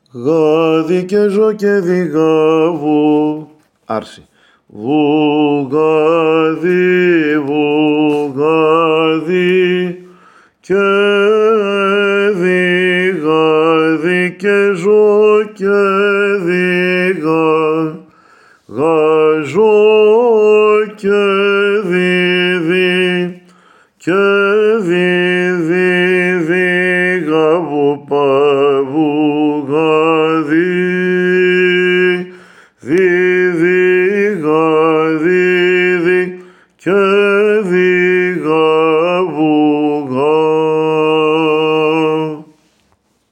Γάδι και ζω και διγάβου. Άρση. Βουγάδι, βουγάδι και διγάδι και ζω και διγά. Γαζώ και διδι και διδι διγάβου παβουγάδι.